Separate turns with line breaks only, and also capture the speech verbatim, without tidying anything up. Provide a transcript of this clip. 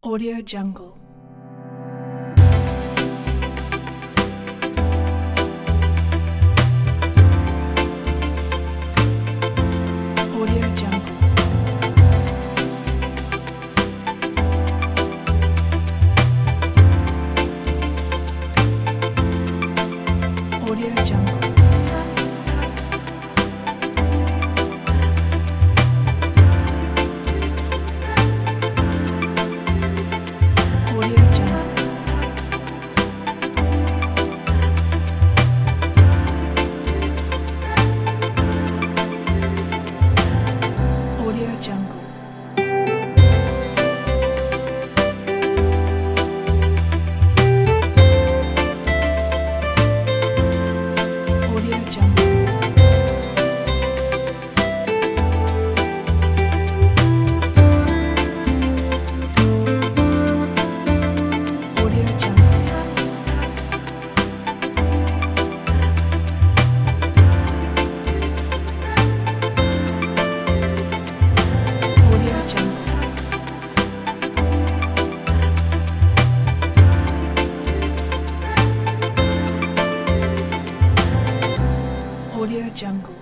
Audio Jungle. Audio Jungle. Audio Jungle. Audio Jungle. Audio Jungle. Audio Jungle. Audio Jungle. Audio Jungle. Audio Jungle.